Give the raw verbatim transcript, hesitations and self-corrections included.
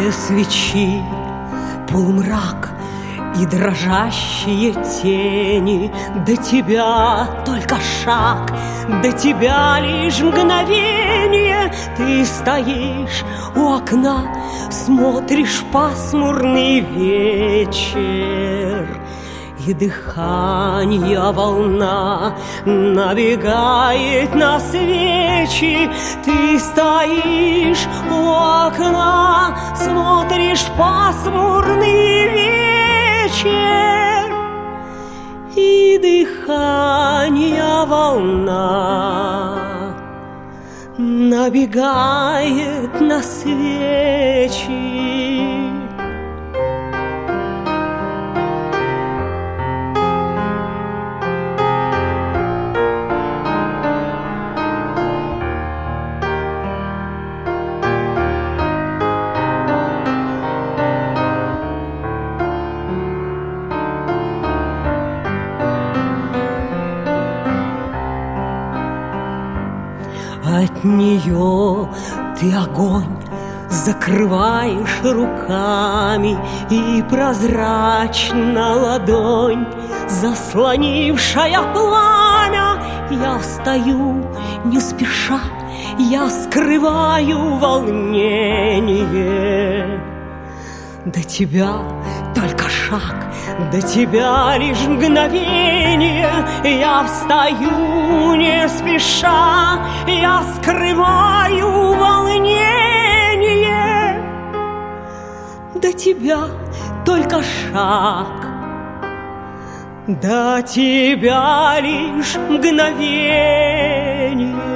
Свечение свечи, полумрак и дрожащие тени. До тебя только шаг, до тебя лишь мгновение. Ты стоишь у окна, смотришь пасмурный вечер, и дыхание волна набегает на свечи. Ты стоишь у окна, смотришь пасмурный вечер, и дыхание волна набегает на свечи. От нее ты огонь закрываешь руками, и прозрачна ладонь, заслонившая пламя. Я встаю не спеша, я скрываю волнение. До тебя только шаг, до тебя лишь мгновение. Я встаю не спеша, я скрываю волнение. До тебя только шаг, до тебя лишь мгновение.